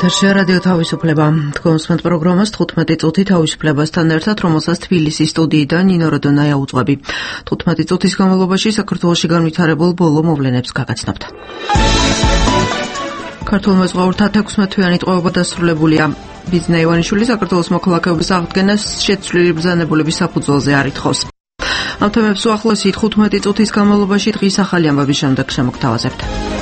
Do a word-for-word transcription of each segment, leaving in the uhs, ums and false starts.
ეთერში რადიო თავისუფლება. თქვენს პროგრამას თხუთმეტი წუთი თავისუფლებასთან ერთად, რომელსაც თბილისის სტუდიიდან ნინო როდონაია უძღვები. თხუთმეტი წუთის განმავლობაში საქართველოში განვითარებულ ბოლო მოვლენებს გაგაცნობთ. ქართულ მეზღვაურთა თექვსმეტ-თვიანი ტყვეობა დასრულებულია. ბიძინა ივანიშვილი საქართველოს მოქალაქეობის აღდგენას შეცვლილი ბრძანებულების საფუძველზე არ ითხოვს. ამ თემებს უახლოესი თხუთმეტი წუთის განმავლობაში დღის ახალი ამბების შემდეგ შემოგთავაზებთ.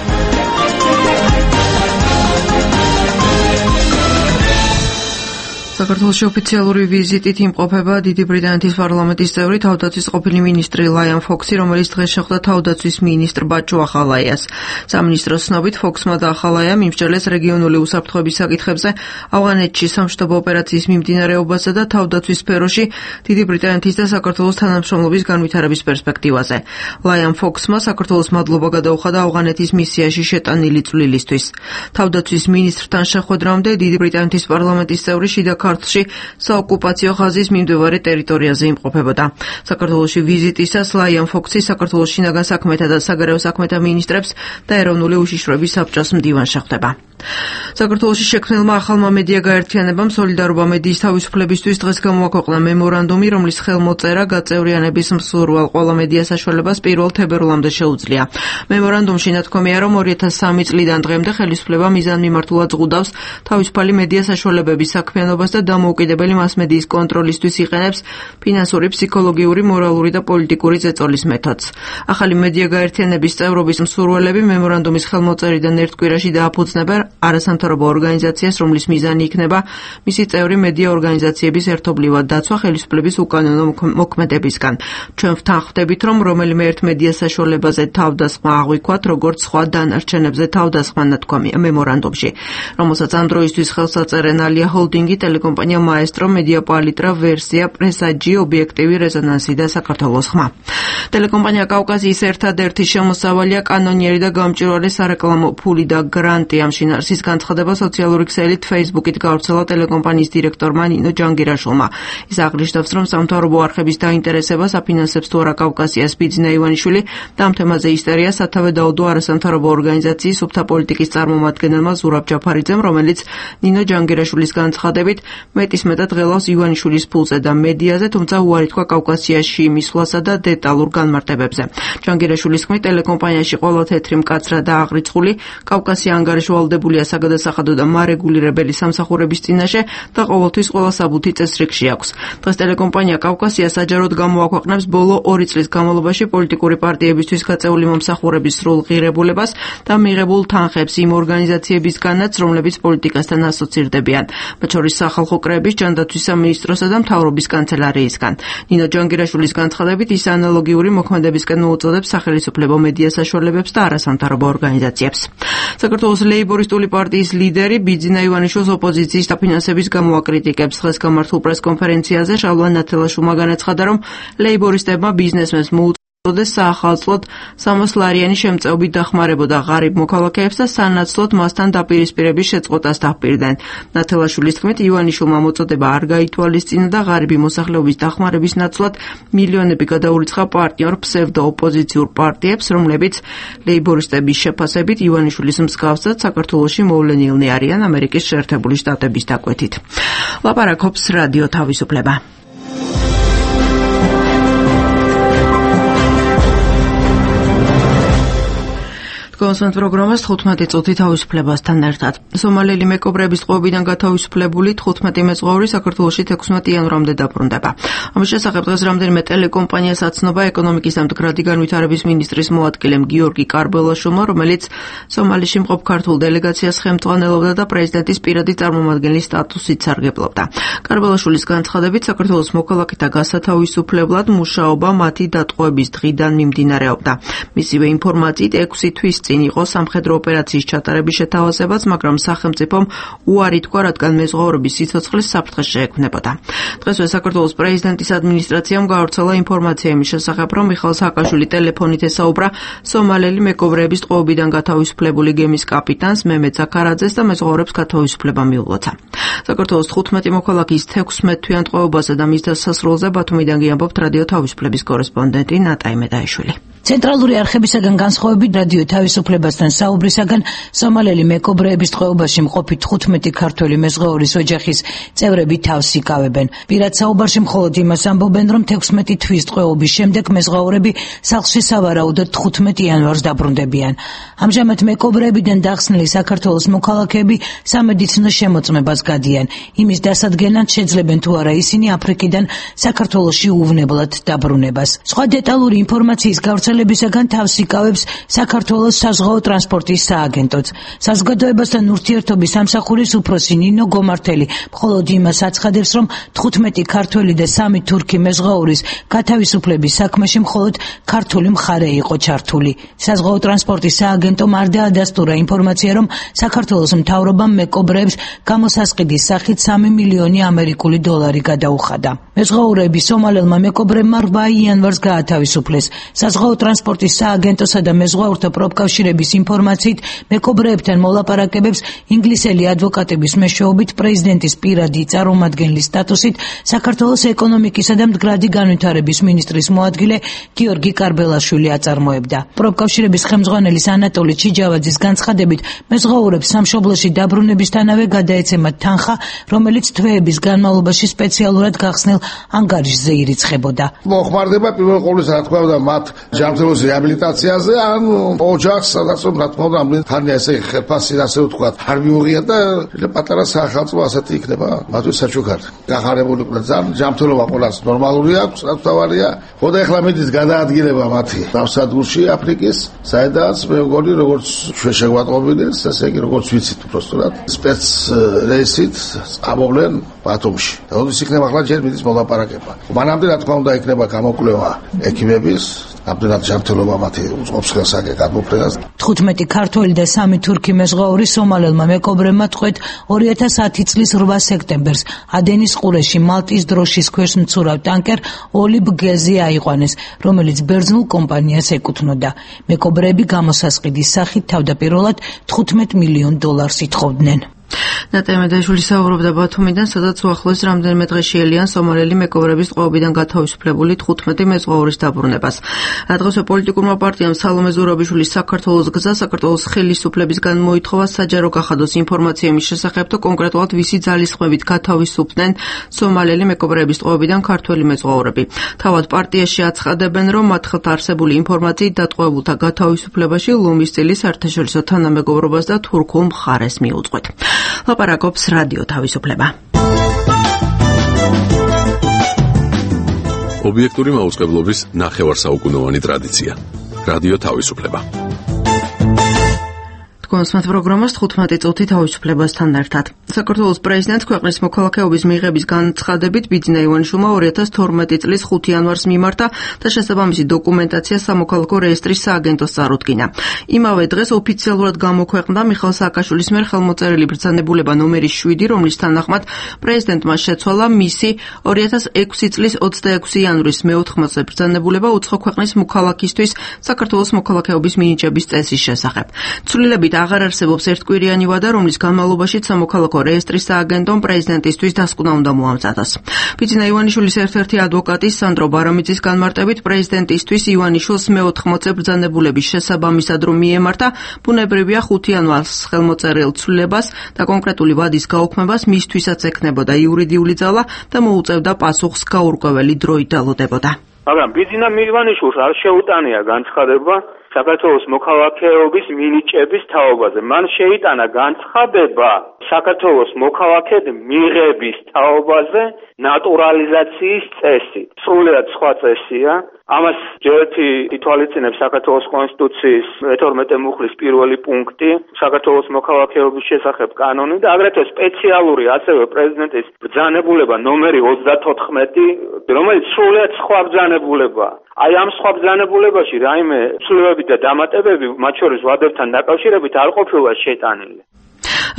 საქართველოში ოფიციალური ვიზიტით იმყოფება დიდი ბრიტანეთის პარლამენტის წევრი თავდაცვის ყოფილი მინისტრი ლაიან ფოქსი, რომელიც დღეს შეხვდა თავდაცვის მინისტრ ბაჩო ახალაიას. სამინისტროს ცნობით, ფოქსმა და ახალაიამ იმსჯელეს რეგიონული უსაფრთხოების საკითხებზე, ავღანეთში სამშვიდობო ოპერაციის მიმდინარეობასა და თავდაცვის სფეროში დიდი ბრიტანეთის და საქართველოს თანამშრომლობის განვითარების პერსპექტივაზე. ლაიან ფოქსმა საქართველოს მადლობა გადაუხადა ავღანეთის მისიაში შეტანილი წვლილისთვის. თავდაცვის მინისტრთან შეხვედრამდე დიდი ბრიტანეთის პარლამენტის წევრი შიდა ქართლში საოკუპაციო ხაზის მიმდებარე ტერიტორიაზე იმყოფებოდა. საქართველოში ვიზიტისას ლაიან ფოქსი საქართველოს შინაგან საქმეთა და საგარეო საქმეთა მინისტრებს და ეროვნული უშიშროების საბჭოს მდივანს შეხვდება. საქართველოში შექმნილმა ახალმა მედია გაერთიანებამ სოლიდარობა მედიის თავისუფლებისთვის დღეს გამოაქვეყნა მემორანდუმი, რომლის ხელმოწერა გაწევრიანების მსურვალ ყველა მედია საშუალებას პირველ თებერვლამდე შეუძლია. მემორანდუმში ნათქვამია, რომ ორი ათას სამი წლიდან დღემდე ხელისუფლება მიზანმიმართულად ზღუდავს თავისუფალი მედია საშუალებების საქმიანობას და დამოუკიდებელი მასმედიის კონტროლისთვის იყენებს ფინანსური, ფსიქოლოგიური, მორალური და პოლიტიკური ზეწოლის მეთოდს. ახალი მედია გაერთიანების წევრობის მსურველები მემორანდუმის ხელმოწერიდან ერთ კვირაში დააფუძნებენ არასამთავრობო ორგანიზაციას, რომლის მიზანი იქნება მისი წევრი მედია ორგანიზაციების ერთობლივად დაცვა ხელისუფლების უკანონო მოქმედებისგან. ჩვენ ვთანხმდებით, რომ რომელიმე ერთ მედია საშუალებაზე თავდასხმა აღვიქვათ, როგორც სხვა დანარჩენებზე თავდასხმა ნათქვამია მემორანდუმში, რომელსაც ამ დროისთვის ხელს აწერენ ალია ჰოლდინგი, ტელეკომპანია მაესტრო, მედია პალიტრა, ვერსია, პრესაჯი, ობიექტივი, რეზონანსი და საქართველოს ხმა. ტელეკომპანია კავკასიის ერთადერთი შემოსავალია კანონიერი და გამჭვირვალე სარეკლამო ფული და გრანტი. ამ შინაარსის განცხადება სოციალური ქსელით Facebook-ით გავრცელა ტელეკომპანიის დირექტორმა ნინო ჯანგირაშვილმა. ის აღნიშნავს, რომ სამთავრობო არხების დაინტერესებას აფინანსებს თუ არა კავკასიას ბიძინა ივანიშვილი და ამ თემაზე ისტერია სათავე დაუდო არასამთავრობო ორგანიზაციის სუფთა პოლიტიკის წარმომადგენელმა ზურაბ ჯაფარიძემ, რომელიც ნინო ჯანგირაშვილის განცხადებით მეტის მეტად ღელავს ივანიშვილის ფულზე და მედიაზე, თუმცა უარი თქვა კავკასიაში მისვლასა და დეტალურ განმარტებებზე. ჯანგირაშვილის თქმით, ტელეკომპანიაში ყველა თეთრი მკაცრა და აღრიცხული, კავკასია ანგარიშვალდებულია საგადასახადო და მარეგულირებელი სამსახურების წინაშე და ყოველთვის ყველა საბუთი წესრიგში აქვს. დღეს ტელეკომპანია კავკასია საჯაროდ გამოაქვეყნებს ბოლო ორი წლის განმავლობაში პოლიტიკური პარტიებისთვის გაწეული მომსახურების სრულ ღირებულებას და მიღებულ თანხებს იმ ორგანიზაციებისგანაც, რომლებიც პოლიტიკასთან ასოცირდებიან, მათ შორის სახალხო კრების, ჯანდაცვის სამინისტროსა და მთავრობის კანცელარიისგან. ნინო ჯანგირაშვილის განცხადებით, ის ანალოგიური მოქმედებისკენ მოუწოდებს სახელმწიფო მედია საშუალებებს და არასამთავრობო ორგანიზაციებს. საქართველოს ლეიბორისტული პარტიის ლიდერი ბიძინა ივანიშვილს ოპოზიციის დაფინანსების გამო აკრიტიკებს. დღეს გამართულ პრესკონფერენციაზე შავლან ნათელაშვილმა განაცხადა, რომ ლეიბორისტებმა ბიზნესმენს მოუწოდეს საახალწლოდ სამოცლარიანი შემწეობით დახმარებოდა ღარიბ მოქალაქეებს და სანაცვლოდ მასთან დაპირისპირების შეწყვეტას დაპირდნენ. ნათელაშვილის თქმით, ივანიშვილმა მოწოდება არ გაითვალისწინა და ღარიბი მოსახლეობის დახმარების ნაცვლად მილიონები გადაურიცხა პარტნიორ ფსევდო-ოპოზიციურ პარტიებს, რომლებიც ლეიბორისტების შეფასებით ივანიშვილის მსგავსად საქართველოში მოვლენილნი არიან ამერიკის შეერთებული შტატების დაკვეთით. ლაპარაკობს რადიო თავისუფლება. კონსულტ პროგრამას თხუთმეტი წუთი თავისუფლებასთან ერთად. სომალელი მეკობრეების ტყვეობიდან გათავისუფლებული თხუთმეტი მეზღვაური საქართველოში თექვსმეტი იანვრამდე დაბრუნდება. ამის შესახებ დღეს რამდენიმე ტელეკომპანიას აცნობა ეკონომიკის და მდგრადი განვითარების მინისტრის მოადგილემ გიორგი კარბელაშვილმა, რომელიც სომალიში მყოფ ქართულ დელეგაციას ხელმძღვანელობდა და პრეზიდენტის პირადი წარმომადგენლის სტატუსით სარგებლობდა. კარბელაშვილის განცხადებით, საქართველოს მოქალაქეთა გასათავისუფლებლად მუშაობა მათი დატყვევების დღიდან მიმდინარეობდა. მისივე ინფორმაციით ექვსი თვის წინ იყო სამხედრო ოპერაციის ჩატარების შეთავაზებაც, მაგრამ სახელმწიფომ უარი თქვა, რადგან მეზღვაურების სიცოცხლის საფრთხე შეექმნებოდა. დღესვე საქართველოს პრეზიდენტის ადმინისტრაციამ გავრცელა ინფორმაცია იმის შესახებ, რომ მიხაილ სააკაშვილი ტელეფონით ესაუბრა სომალელი მეკობრეების ტყვეობიდან გათავისუფლებული გემის კაპიტანს მემედ ზაქარაძეს და მეზღვაურებს გათავისუფლება მიულოცა. საქართველოს თხუთმეტი მოქალაქის თექვსმეტ თვიან ტყვეობასა და მის დასასრულზე ბათუმიდან გიამბობთ რადიო თავისუფლების კორესპონდენტი ნატაი მედაიშვილი. ცენტრალური არხებისაგან განსხვავებით რადიო თავისუფლებასთან საუბრისაგან სომალელი მეკობრეების ტყვეობაში მყოფი თხუთმეტი ქართველი მეზღვაურის ოჯახის წევრები თავს იკავებენ. პირად საუბარში მხოლოდ იმას ამბობენ, რომ თექვსმეტი თვის ტყვეობის შემდეგ მეზღვაურები სახლში სავარაუდოდ თხუთმეტ იანვარს დაბრუნდებიან. ამჟამად მეკობრეებიდან დახსნილი საქართველოს მოქალაქეები სამედიცინო შემოწმებას გადიან. იმის დასადგენად შეძლებენ თუ არა ისინი აფრიკიდან საქართველოში უვნებლად დაბრუნებას. სხვა დეტალური ინფორმაციის გავრცელებისაგან თავს იკავებს საქართველოს საზღვაო ტრანსპორტის სააგენტოც. საზოგადოებასთან ურთიერთობის სამსახურის უფროსი ნინო გომართელი მხოლოდ იმას აცხადებს, რომ თხუთმეტი ქართველი და სამი თურქი მეზღვაურის გათავისუფლების საქმეში მხოლოდ ქართული მხარე იყო ჩართული. საზღვაო ტრანსპორტის სააგენტომ არ დაადასტურა ინფორმაცია, რომ საქართველოს მთავრობამ მეკობრეებს გამოსასყიდის სახით სამი მილიონი ამერიკული დოლარი გადაუხადა. მეზღვაურები სომალელმა მეკობრებმა რვა იანვარს გაათავისუფლეს. საზღვაო ტრანსპორტის სააგენტოსა და მეზღვაურთა პროფკავშირების ინფორმაციით მეკობრეებთან მოლაპარაკებებს ინგლისელი ადვოკატების მეშვეობით პრეზიდენტის პირადი წარმომადგენლის სტატუსით საქართველოს ეკონომიკისა და მდგრადი განვითარების მინისტრის მოადგილე გიორგი კარბელაშვილი აწარმოებდა. პროფკავშირების ხელმძღვანელის ანატოლი ჩიჯავაძის განცხადებით მეზღვაურებს სამშობლოში დაბრუნებისთანავე გადაეცემათ თანხა, რომელიც თვეების განმავლობაში სპეციალურად გახსნილ ანგარიშზე ირიცხებოდა. მოხმარდება პირველ ყოვლისა, რა თქმა უნდა, მათ ჯანმრთელობის რეაბილიტაციაზე, ან ოჯახს, სადაც რა თქმა უნდა, ამდენი ესე ხელფასი, ასე ვთქვათ, არ მიუღია და პატარა სახელმწიფო ასეთი იქნება, მათთვის საჩუქარი. გახარებული ძალიან ჯანმრთელობა ყველას ნორმალური აქვს, რაც თავარია. ხოდა ახლა მიდით გადაადგილება მათი დავსადგურში აფრიკის, საიდანაც მე მგონი, როგორც ჩვენ შეგვატყობინეს, ესე იგი როგორც ვიცით უბრალოდ სპეც რეისით წამოვლენ ბათუმში. და როდის იქნება ახლა ჯერ მიდის მოლაპარაკება. მანამდე რა თქმა უნდა იქნება გამოკვლევა ექიმების, ამდენად ჯანმრთელობა მათი უწყობს ხელს აგე გადმოფრენას. თხუთმეტი ქართველი და სამი თურქი მეზღვაური სომალელმა მეკობრებმა ტყვედ ორი ათას ათი წლის რვა სექტემბერს ადენის ყურეში მალტის დროშის ქვეშ მცურავ ტანკერ ოლიბ გეზი აიყვანეს, რომელიც ბერძნულ კომპანიას ეკუთვნოდა. მეკობრეები გამოსასყიდის სახით თავდაპირველად თხუთმეტ მილიონ დოლარს ითხოვდნენ. ნატა მედაშვილი საუბრობდა ბათუმიდან, სადაც უახლოეს რამდენიმე დღე შეელიან სომალელი მეკობრეების ტყვეობიდან გათავისუფლებული თხუთმეტი მეზღვაურის დაბრუნებას. დღესვე პოლიტიკურმა პარტიამ სალომე ზურაბიშვილის საქართველოს გზა საქართველოს ხელისუფლებისგან მოითხოვა საჯარო გახადოს ინფორმაცია იმის შესახებ, თუ კონკრეტულად ვისი ძალისხმევით გათავისუფლდნენ სომალელი მეკობრეების ტყვეობიდან ქართველი მეზღვაურები. თავად პარტიაში აცხადებენ, რომ მათ ხელთ არსებული ინფორმაციით დატყვევებულთა გათავისუფლებაში ლომის წილი საერთაშორისო თანამეგობრობას და თურქულ მხარეს მიუძღვეთ. ლაპარაკობს რადიო თავისუფლება. ობიექტური მაუწყებლობის ნახევარსაუკუნოვანი ტრადიცია. რადიო თავისუფლება. კონსმათ პროგრამას თხუთმეტი წუთი თავისუფლებასთან ერთად. საქართველოს პრეზიდენტს ქვეყნის მოქალაქეობის მიღების განცხადებით ბიძინა ივანიშვილმა ორი ათას თორმეტი წლის ხუთი იანვარს მიმართა და შესაბამისი დოკუმენტაცია სამოქალაქო რეესტრის სააგენტოს წარუდგინა. იმავე დღეს ოფიციალურად გამოქვეყნდა მიხეილ სააკაშვილის მიერ ხელმოწერილი ბრძანებულება ნომერი შვიდი, რომლის თანახმად პრეზიდენტმა შეცვალა მისი ორი ათას ექვსი წლის ოცდაექვსი იანვრის მეოთხმოცე ბრძანებულება უცხო ქვეყნის მოქალაქისთვის საქართველოს მოქალაქეობის მინიჭების წესის შესახებ. ცვლილებით აღარ არსებობს ერთკვირიანი ვადა, რომლის განმავლობაშიც სამოქალაქო რეესტრის სააგენტომ პრეზიდენტისთვის დასკვნა უნდა მოამზადოს. ბიძინა ივანიშვილის ერთ-ერთი ადვოკატი სანდრო ბარამიძის განმარტებით პრეზიდენტისთვის ივანიშვილს მეოთხმოცე ბრძანებულების შესაბამისად რომ მიემართა, ბუნებრივია ხუთი იანვარს ხელმოწერილ ცვლილებას და კონკრეტული ვადის გაუქმებას მისთვისაც ექნებოდა იურიდიული ძალა და მოუწევდა პასუხს გაურკვეველი დროით დალოდებოდა. მაგრამ ბიძინა ივანიშვილს არ შეუტანია განცხადება საქართველოს მოქალაქეობის მინიჭების თაობაზე. მან შეიტანა განცხადება საქართველოს მოქალაქედ მიღების თაობაზე ნატურალიზაციის წესი. სრულიად სხვა წესია. ამას ჯერეთი ითვალისწინებს საქართველოს კონსტიტუციის მეთორმეტე მუხლის პირველი პუნქტი, საქართველოს მოქალაქეობის შესახებ კანონი და აგრეთვე სპეციალური ასევე პრეზიდენტის ბრძანებულება ნომერი ოცდათოთხმეტი, რომელიც სრულიად სხვა ბრძანებულებაა. აი ამ სხვა ბრძანებულებაში რაიმე ცვლილებები და დამატებები მათ შორის ვადებთან დაკავშირებით არ ყოფილა შეტანილი.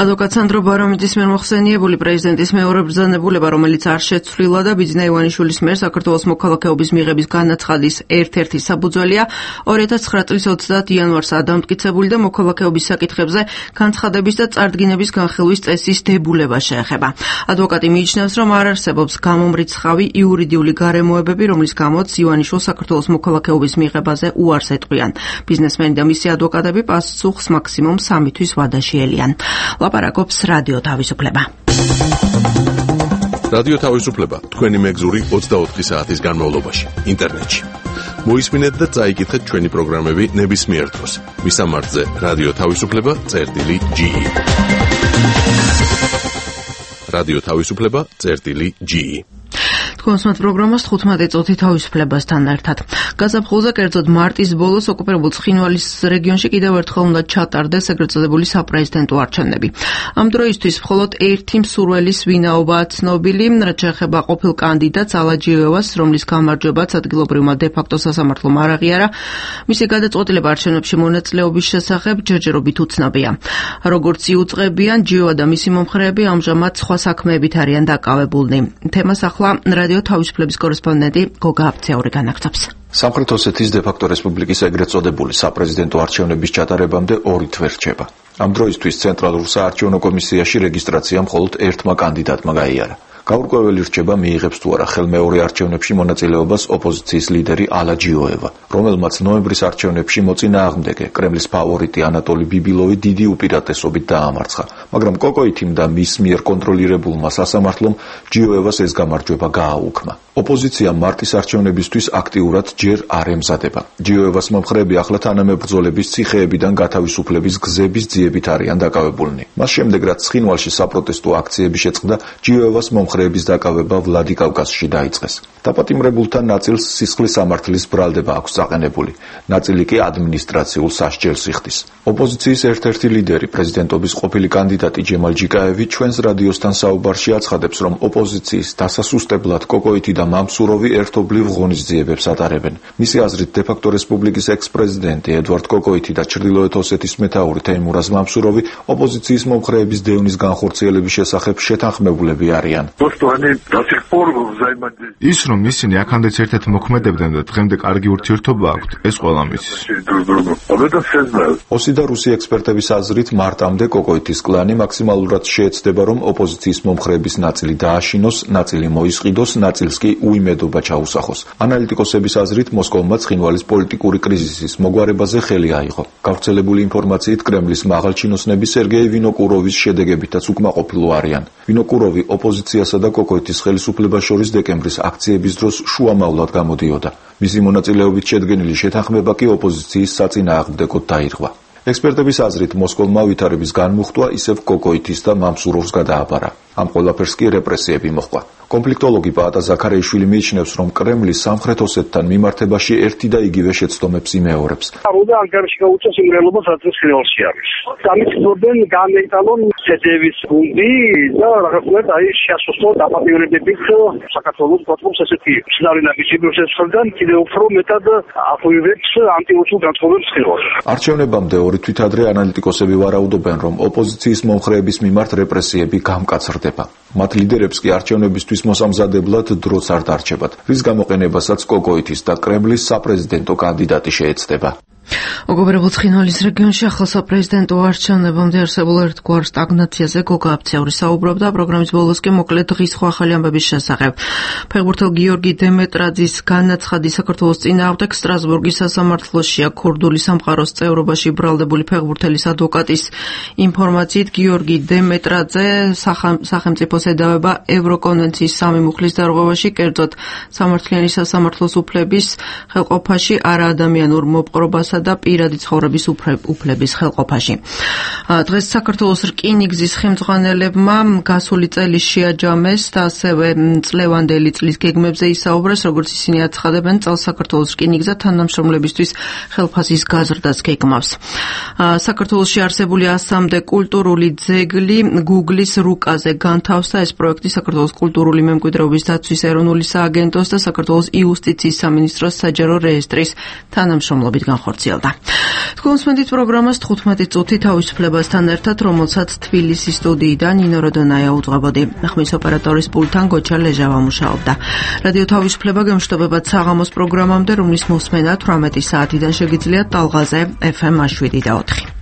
ადვოკატ სანდრო ბარომიძის მიერ მოხსენიებული პრეზიდენტის მეორე ბრძანებულება, რომელიც არ შეცვლილა და ბიძინა ივანიშვილის მიერ საქართველოს მოქალაქეობის მიღების განაცხადის ერთ-ერთი საფუძველია, ორი ათას ცხრა წლის ოცდაათი იანვარს დამტკიცებული და მოქალაქეობის საკითხებზე განცხადების და წარდგინების განხილვის წესის დებულება შეეხება. ადვოკატი მიიჩნევს, რომ არ არსებობს გამომრიცხავი იურიდიული გარემოებები, რომლის გამოც ივანიშვილს საქართველოს მოქალაქეობის მიღებაზე უარს ეტყვიან. ბიზნესმენი და მისი ადვოკატები პასუხს მაქსიმუმ სამი თვის ვადაში ელიან. ლაპარაკობს რადიო თავისუფლება. რადიო თავისუფლება თქვენი მეგზური ოცდაოთხი საათის განმავლობაში ინტერნეტში. მოისმინეთ და წაიკითხეთ ჩვენი პროგრამები ნებისმიერ დროს. მისამართზე რადიო თავისუფლება წერტილი ჯი. რადიო თავისუფლება წერტილი ჯი. თქვენსმათ პროგრამას თხუთმეტი წუთი თავისუფლებასთან ერთად. გაზაფხულზე, კერძოდ მარტის ბოლოს, ოკუპირებულ ცხინვალის რეგიონში კიდევ ერთხელ უნდა ჩატარდეს ეგრეთ წოდებული საპრეზიდენტო არჩევნები. ამ დროისთვის მხოლოდ ერთი მსურველის ვინაობაა ცნობილი, რაც შეეხება ყოფილ კანდიდატს ალაჯიევას, რომლის გამარჯვებაც ადგილობრივმა დე-ფაქტო სასამართლომ არ აღიარა. მისი გადაწყვეტილება არჩევნებში მონაწილეობის შესახებ ჯერჯერობით უცნობია. როგორც იუწყებიან, ჯიევა და მისი მომხრეები ამჟამად სხვა საქმეებით არიან დაკავებულნი. თემას ახლა რადიო თავისუფლების კორესპონდენტი გოგა აბცეური განაგრძობს. სამხრეთ ოსეთის დე-ფაქტო რესპუბლიკის ეგრეთ წოდებული საპრეზიდენტო არჩევნების ჩატარებამდე ორი თვე რჩება. ამ დროისთვის ცენტრალურ საარჩევნო კომისიაში რეგისტრაცია მხოლოდ ერთმა კანდიდატმა გაიარა. გაურკვეველი რჩება მიიღებს თუ არა ხელმეორე არჩევნებში მონაწილეობას ოპოზიციის ლიდერი ალაჯიევა, რომელმაც ნოემბრის არჩევნებში მოწინააღმდეგე კრემლის ფავორიტი ანატოლი ბიბილოვი დიდი უპირატესობით დაამარცხა, მაგრამ კოკოითიმ და მის მიერ კონტროლირებულმა სასამართლომ ჯიევას ეს გამარჯვება გააუქმა. ოპოზიცია მარტის არჩევნებისთვის აქტიურად ჯერ არ ემზადება. ჯიევას მომხრეები ახლა თანამებრძოლების ციხეებიდან გათავისუფლების გზების ძიებით არიან დაკავებულნი. მას შემდეგ, რაც ცხინვალში საპროტესტო აქციები შეწყდა, ჯიევას მომხრეების დაკავება ვლადიკავკაზში დაიწყეს. დაპატიმრებულთა ნაწილს სისხლის სამართლის ბრალდება აქვს წაყენებული, ნაწილი კი ადმინისტრაციულ სასჯელს იხდის. ოპოზიციის ერთ-ერთი ლიდერი, პრეზიდენტობის ყოფილი კანდიდატი ჯემალ ჯიკაევი ჩვენს რადიოსთან საუბარში აცხადებს, რომ ოპოზიციის დასასუსტებლად კოკოითი და მამსუროვი ერთობლივ ღონისძიებებს ატარებენ. მისი აზრით, დე-ფაქტო რესპუბლიკის ექს-პრეზიდენტი ედვარდ კოკოითი და ჩრდილოეთ ოსეთის მეთაური თეიმურაზ მამსუროვი ოპოზიციის მომხრეების დევნის განხორციელების შესახებ შეთანხმებულები არიან. ის, რომ ისინი აქამდეც ერთად მოქმედებდნენ და დღემდე კარგი ურთიერთობა აქვთ, ეს ყველა მისის. ოსი და რუსი ექსპერტების აზრით, მარტამდე კოკოითის კლანი მაქსიმალურად შეეცდება, რომ ოპოზიციის მომხრეების ნაწილი დააშინოს, ნაწილი მოისყიდოს, ნაწილს კი უიმედობა ჩაუსახოს. ანალიტიკოსების აზრით, მოსკოვმა ცხინვალის პოლიტიკური კრიზისის მოგვარებაზე ხელი აიღო. გავრცელებული ინფორმაციით, კრემლის მაღალჩინოსნები სერგეი ვინოკუროვის შედეგებითაც უკმაყოფილო არიან. ვინოკუროვი ოპოზიციასა და კოკოითის ხელისუფლებას შორის დეკემბრის აქციების დროს შუამავლად გამოდიოდა. მისი მონაწილეობით შედგენილი შეთანხმება კი ოპოზიციის საწინააღმდეგოდ დაირღვა. ექსპერტების აზრით, მოსკოვმა ვითარების განმუხტვა ისევ კოკოითის და მამსუროვს გადააბარა. ამ ყველაფერს კი რეპრესიები მოჰყვა. კონფლიქტოლოგი პაატა ზაქარეიშვილი მიიჩნევს, რომ კრემლი სამხრეთ ოსეთთან მიმართებაში ერთი და იგივე შეცდომებს იმეორებს. და ანგარიში გაუწეს იმრელობას რაც ხილში არის. გამიწვევდნენ განეიტალონ ცედევის გუნდი და რაღაცნაირად აი შეასუსტო დაპატიმრებებით საქართველოს პლატფორმს ესეთი სცენარინების შეფერდან კიდევ უფრო მეტად აფუძნებს ანტიუსულ განწყობებს ხილს. არჩევნებამდე ორი თვით ადრე ანალიტიკოსები ვარაუდობენ, რომ ოპოზიციის მომხრეების მიმართ რეპრესიები გამკაცრდება. მათ ლიდერებს კი არჩევნებისთვის მოსამზადებლად დროც არ დარჩებათ, რის გამოყენებასაც კოკოითის და კრემლის საპრეზიდენტო კანდიდატი შეეცდება. ოკუპირებულ ცხინვალის რეგიონში ახალ საპრეზიდენტო არჩევნებამდე არსებულ ერთგვარ სტაგნაციაზე გოგა აბცეური საუბრობდა. პროგრამის ბოლოს კი მოკლედ დღის სხვა ახალი ამბების შესახებ. ფეხბურთელ გიორგი დემეტრაძის განაცხადი საქართველოს წინააღმდეგ სტრასბურგის სასამართლოშია. ქურდული სამყაროს წევრობაში ბრალდებული ფეხბურთელის ადვოკატის ინფორმაციით, გიორგი დემეტრაძე სახელმწიფოს ედავება ევროკონვენციის სამი მუხლის დარღვევაში, კერძოდ სამართლიანი სასამართლოს უფლების ხელყოფაში, არაადამიანურ მოპყრობასა და პირადი ცხოვრების უფლების ხელყოფაში. დღეს საქართველოს რკინიგზის ხელმძღვანელებმა გასული წელი შეაჯამეს და ასევე წლევანდელი წლის გეგმებზე ისაუბრეს, როგორც ისინი აცხადებენ, წელს საქართველოს რკინიგზა თანამშრომლებისთვის ხელფასის გაზრდას გეგმავს. საქართველოში არსებული ასამდე კულტურული ძეგლი Google-ის რუკაზე განთავსდა. ეს პროექტი საქართველოს კულტურული მემკვიდრეობის დაცვის ეროვნული სააგენტოს და საქართველოს იუსტიციის სამინისტროს საჯარო რეესტრის თანამშრომლობით განხორციელდა. გაგრძელდა. თქვენ უსმენთ პროგრამას თხუთმეტი წუთი თავისუფლებასთან ერთად, რომელსაც თბილისის სტუდიიდან ნინო როდონაია უძღვებოდი. ხმის ოპერატორის პულტთან გოჩა ლეჟავა მუშაობდა. რადიო თავისუფლება გემშვიდობებად საღამოს პროგრამამდე, რომლის მოსმენა თვრამეტი საათიდან შეგიძლიათ ტალღაზე ეფ ემ შვიდი და ოთხი.